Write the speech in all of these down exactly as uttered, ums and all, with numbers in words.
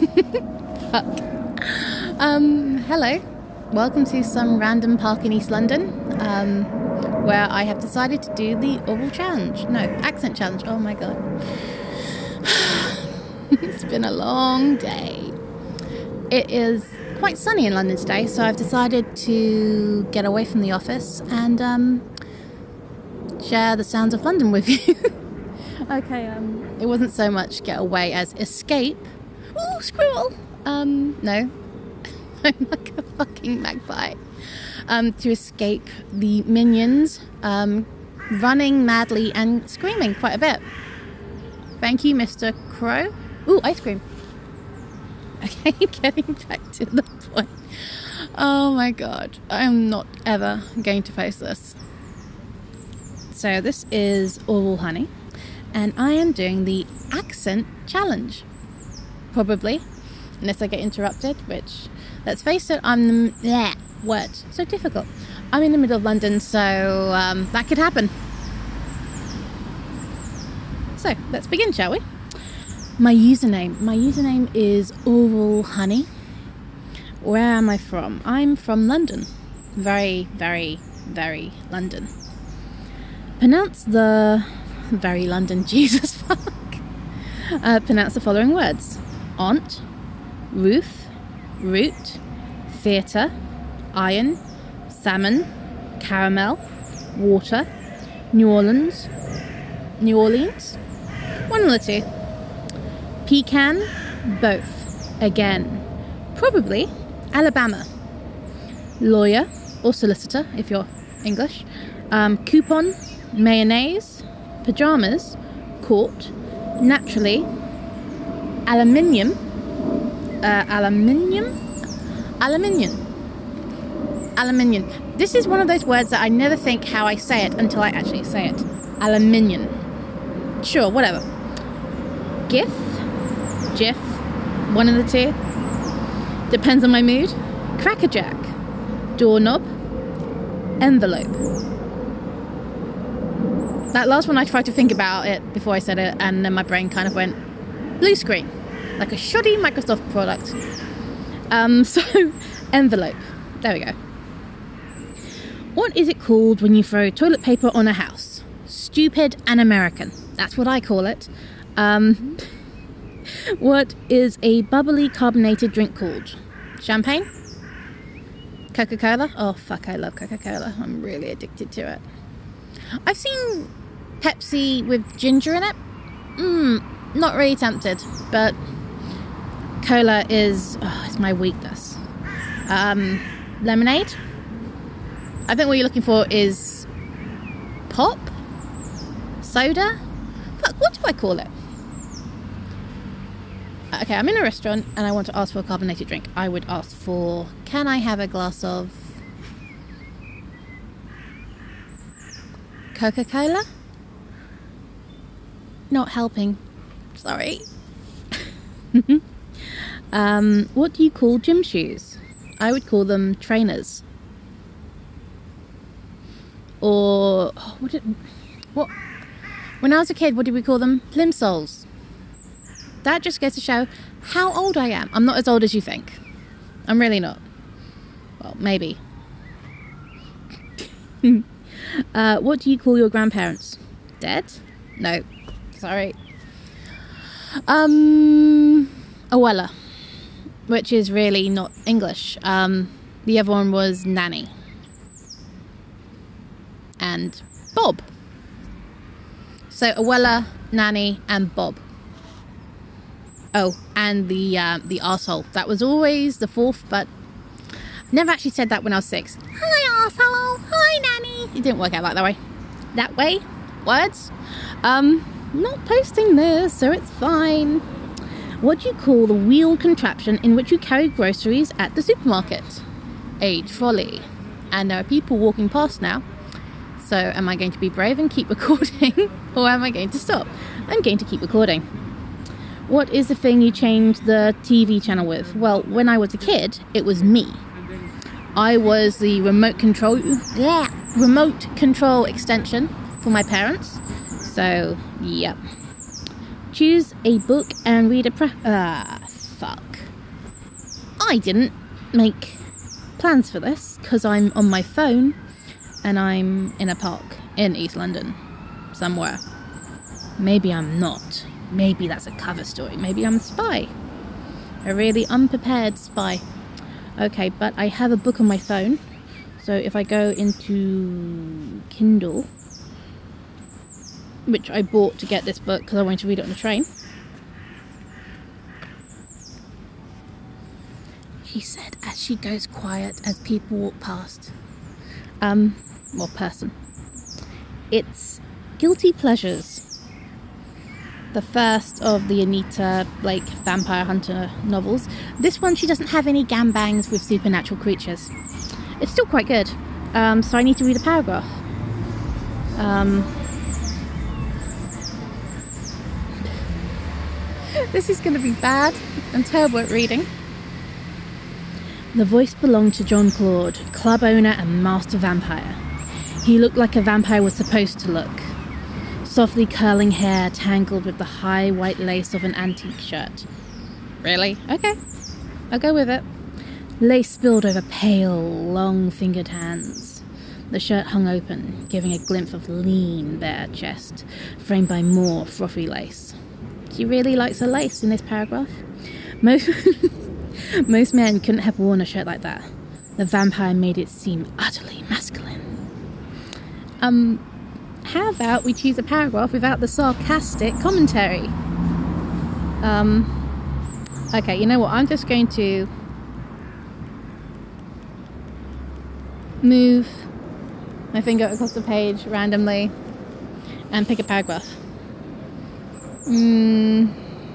Fuck. Um, hello. Welcome to some random park in East London, um, where I have decided to do the oral challenge. No, accent challenge. Oh my god. It's been a long day. It is quite sunny in London today, so I've decided to get away from the office and um, share the sounds of London with you. Okay, um, it wasn't so much get away as escape. Ooh, squirrel! Um, no. I'm like a fucking magpie. Um, to escape the minions, um, running madly and screaming quite a bit. Thank you, Mister Crow. Ooh, ice cream. Okay, getting back to the point. Oh my god, I'm not ever going to post this. So this is Oral Honey, and I am doing the accent challenge. Probably, unless I get interrupted, which, let's face it, I'm the... Bleh, word. So difficult. I'm in the middle of London, so um, that could happen. So, let's begin, shall we? My username. My username is Oral Honey. Where am I from? I'm from London. Very, very, very London. Pronounce the... Very London, Jesus fuck. Uh, pronounce the following words. Aunt, roof, root, theatre, iron, salmon, caramel, water, New Orleans, New Orleans, one of the two. Pecan, both, again, probably Alabama. Lawyer or solicitor if you're English. Um, coupon, mayonnaise, pajamas, court, naturally, aluminium, uh, aluminium, aluminium, aluminium. This is one of those words that I never think how I say it until I actually say it. Aluminium. Sure, whatever. GIF, GIF, one of the two. Depends on my mood. Crackerjack, doorknob, envelope. That last one I tried to think about it before I said it, and then my brain kind of went blue screen, like a shoddy Microsoft product. Um, so, envelope. There we go. What is it called when you throw toilet paper on a house? Stupid and American. That's what I call it. Um, what is a bubbly carbonated drink called? Champagne? Coca-Cola? Oh, fuck, I love Coca-Cola. I'm really addicted to it. I've seen Pepsi with ginger in it. Mmm, not really tempted, but cola is oh, it's my weakness. Um, lemonade? I think what you're looking for is pop? Soda? Fuck, what do I call it? Okay, I'm in a restaurant and I want to ask for a carbonated drink. I would ask for, can I have a glass of Coca-Cola? Not helping. Sorry. um, what do you call gym shoes? I would call them trainers. Or oh, what? Did, what? When I was a kid, what did we call them? Plimsolls. That just goes to show how old I am. I'm not as old as you think. I'm really not. Well, maybe. Uh, what do you call your grandparents? Dead? No. Sorry. Um, abuela, which is really not English. Um, the other one was nanny. And Bob. So abuela, nanny, and Bob. Oh, and the uh, the arsehole. That was always the fourth, but never actually said that when I was six. Hi, arsehole. Hi, nanny. It didn't work out like that way. That way? Words? Um, not posting this, so it's fine. What do you call the wheeled contraption in which you carry groceries at the supermarket? A trolley. And there are people walking past now. So am I going to be brave and keep recording? Or am I going to stop? I'm going to keep recording. What is the thing you changed the T V channel with? Well, when I was a kid, it was me. I was the remote control, yeah, remote control extension for my parents. So, yep. Choose a book and read a pre- ah, fuck. I didn't make plans for this because I'm on my phone and I'm in a park in East London somewhere. Maybe I'm not. Maybe that's a cover story. Maybe I'm a spy. A really unprepared spy. Okay, but I have a book on my phone. So if I go into Kindle, which I bought to get this book because I wanted to read it on the train. She said as she goes quiet as people walk past. Um, well, person. It's Guilty Pleasures. The first of the Anita Blake Vampire Hunter novels. This one, she doesn't have any gangbangs with supernatural creatures. It's still quite good. Um, so I need to read a paragraph. Um, this is going to be bad. I'm terrible at reading. The voice belonged to John Claude, club owner and master vampire. He looked like a vampire was supposed to look. Softly curling hair tangled with the high white lace of an antique shirt. Really? Okay. I'll go with it. Lace spilled over pale, long-fingered hands. The shirt hung open, giving a glimpse of lean, bare chest, framed by more frothy lace. She really likes her lace in this paragraph. Most, most men couldn't have worn a shirt like that. The vampire made it seem utterly masculine. Um, how about we choose a paragraph without the sarcastic commentary? Um, okay, you know what? I'm just going to move my finger across the page randomly and pick a paragraph. Mm,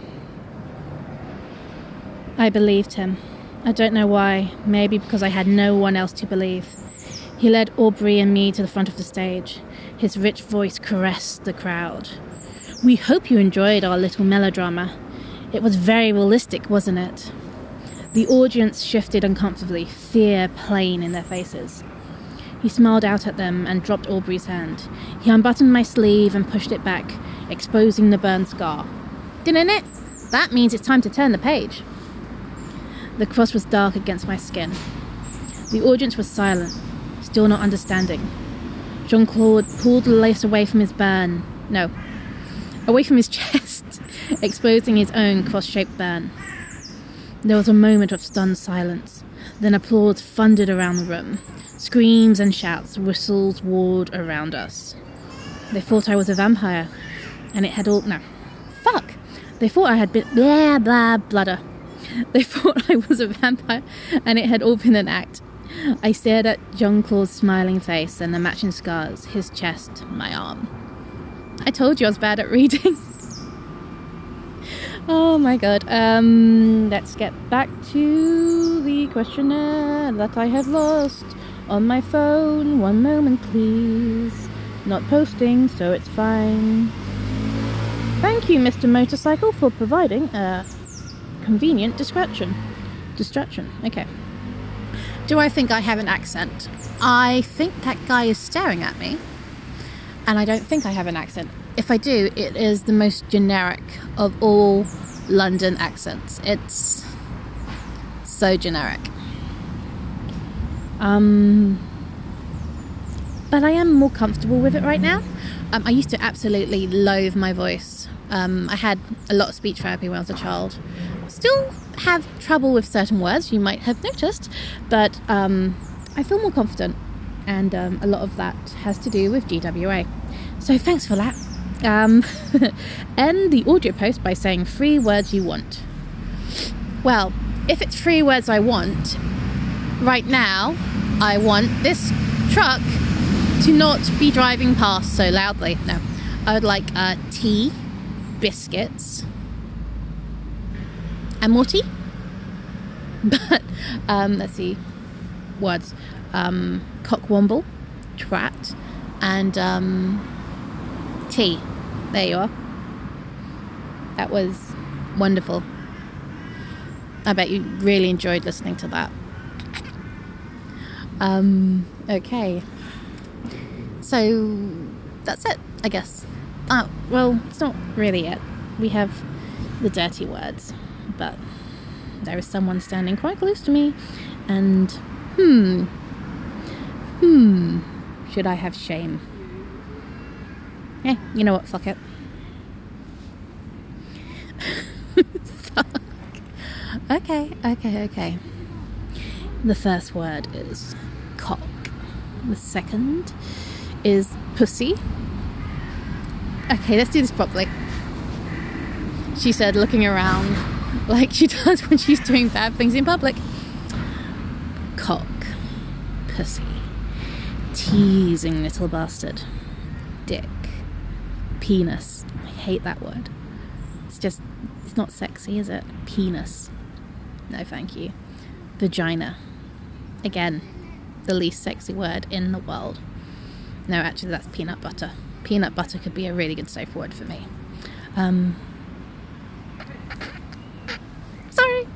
I believed him. I don't know why. Maybe because I had no one else to believe. He led Aubrey and me to the front of the stage. His rich voice caressed the crowd. We hope you enjoyed our little melodrama. It was very realistic, wasn't it? The audience shifted uncomfortably, fear plain in their faces. He smiled out at them and dropped Aubrey's hand. He unbuttoned my sleeve and pushed it back, exposing the burn scar. Didn't it? That means it's time to turn the page. The cross was dark against my skin. The audience was silent, still not understanding. Jean-Claude pulled the lace away from his burn. No, away from his chest, exposing his own cross-shaped burn. There was a moment of stunned silence. Then applause thundered around the room. Screams and shouts, whistles walled around us. They thought I was a vampire, and it had all... No. Fuck! They thought I had been... Blah, blah, bludder. They thought I was a vampire, and it had all been an act. I stared at Jean-Claude's smiling face and the matching scars, his chest, my arm. I told you I was bad at reading. Oh my god. Um, let's get back to the questionnaire that I have lost on my phone. One moment, please. Not posting, so it's fine. Thank you, Mister Motorcycle, for providing a convenient distraction. Distraction, okay. Do I think I have an accent? I think that guy is staring at me. And I don't think I have an accent. If I do, it is the most generic of all London accents. It's so generic. Um, but I am more comfortable with it right now. Um, I used to absolutely loathe my voice. Um, I had a lot of speech therapy when I was a child. Still have trouble with certain words, you might have noticed, but um, I feel more confident, and um, a lot of that has to do with G W A. So thanks for that. Um, end the audio post by saying three words you want. Well, if it's three words I want, right now, I want this truck to not be driving past so loudly. No, I would like uh, tea, biscuits, and more tea. But, um, let's see, words. Um, cockwomble, twat, and um, tea. There you are. That was wonderful. I bet you really enjoyed listening to that. Um, okay. So, that's it, I guess. Oh, well, it's not really it. We have the dirty words, but there is someone standing quite close to me, and hmm, hmm, should I have shame? Yeah, you know what, fuck it. Fuck. Okay, okay, okay. The first word is cock. The second is pussy. Okay, let's do this properly. She said, looking around like she does when she's doing bad things in public. Cock. Pussy. Teasing little bastard. Dick. Penis. I hate that word. It's just, it's not sexy, is it? Penis. No, thank you. Vagina. Again, the least sexy word in the world. No, actually, that's peanut butter. Peanut butter could be a really good safe word for me. Um, sorry.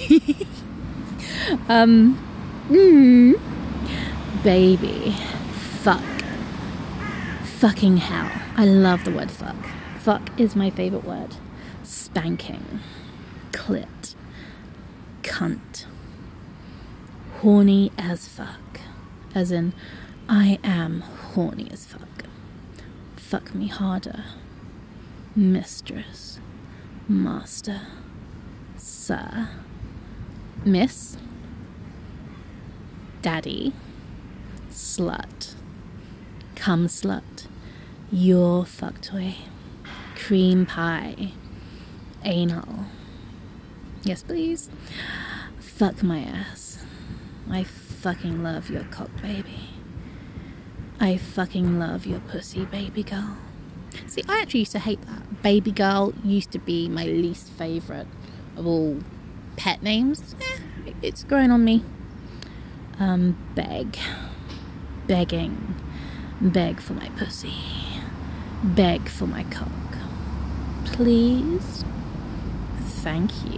um, mm, baby. Fuck. Fucking hell. I love the word fuck. Fuck is my favourite word. Spanking. Clit. Cunt. Horny as fuck. As in, I am horny as fuck. Fuck me harder. Mistress. Master. Sir. Miss. Daddy. Slut. Cum slut. Your fuck toy. Cream pie. Anal. Yes, please. Fuck my ass. I fucking love your cock, baby. I fucking love your pussy, baby girl. See, I actually used to hate that. Baby girl used to be my least favourite of all pet names. Eh, it's growing on me. Um, beg. Begging. Beg for my pussy. Beg for my cock. Please. Thank you.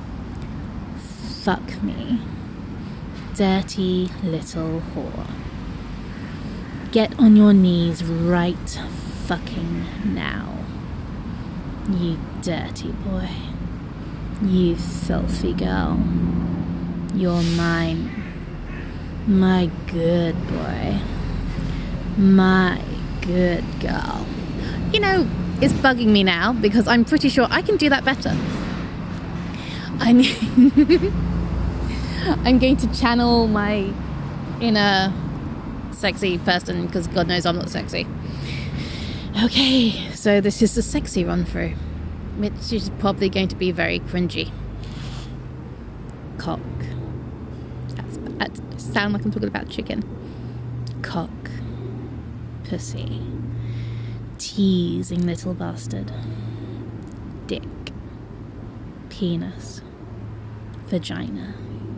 Fuck me. Dirty little whore. Get on your knees right fucking now. You dirty boy. You filthy girl. You're mine. My good boy. My good girl. You know, it's bugging me now because I'm pretty sure I can do that better. I mean, I'm going to channel my inner sexy person because God knows I'm not sexy. Okay, so this is the sexy run through, which is probably going to be very cringy. Cock. That's, that sound like I'm talking about chicken. Cock. Pussy. Teasing little bastard. Dick. Penis. Vagina.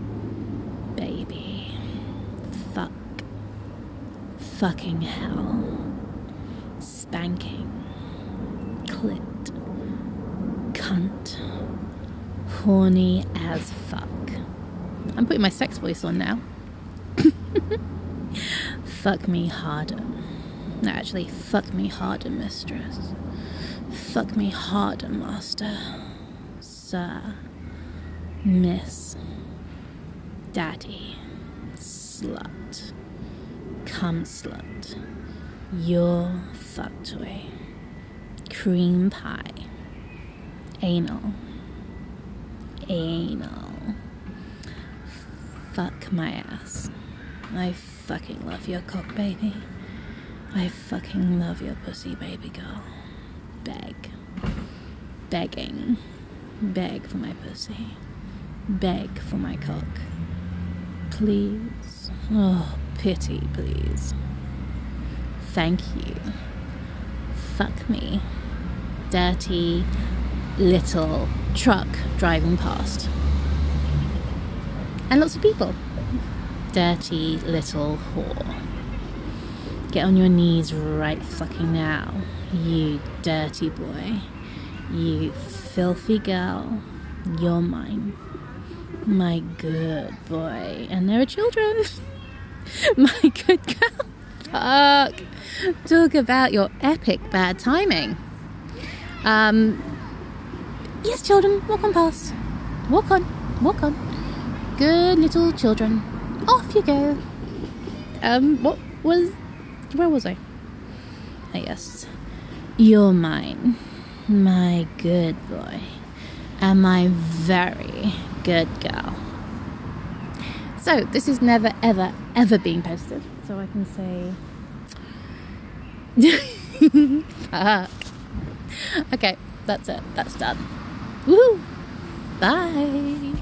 Baby. Fuck. Fucking hell. Spanking. Clit. Cunt. Horny as fuck. I'm putting my sex voice on now. Fuck me harder. No, actually, fuck me harder, mistress. Fuck me harder, master. Sir. Miss. Daddy. Slut. Cum slut. Your fuck toy. Cream pie. Anal. Anal. Fuck my ass. I fucking love your cock, baby. I fucking love your pussy, baby girl. Beg. Begging. Beg for my pussy. Beg for my cock. Please. Oh, pity, please. Thank you. Fuck me. Dirty little truck driving past. And lots of people. Dirty little whore. Get on your knees right fucking now, you dirty boy. You filthy girl. You're mine. My good boy. And there are children. My good girl. Fuck. Talk about your epic bad timing. Um, yes, children, walk on past. Walk on. Walk on. Good little children. Off you go. Um, what was... Where was I? Ah, yes. You're mine. My good boy. And my very good girl. So, this is never, ever, ever being posted. So I can say... Fuck. Okay, that's it. That's done. Woohoo! Bye!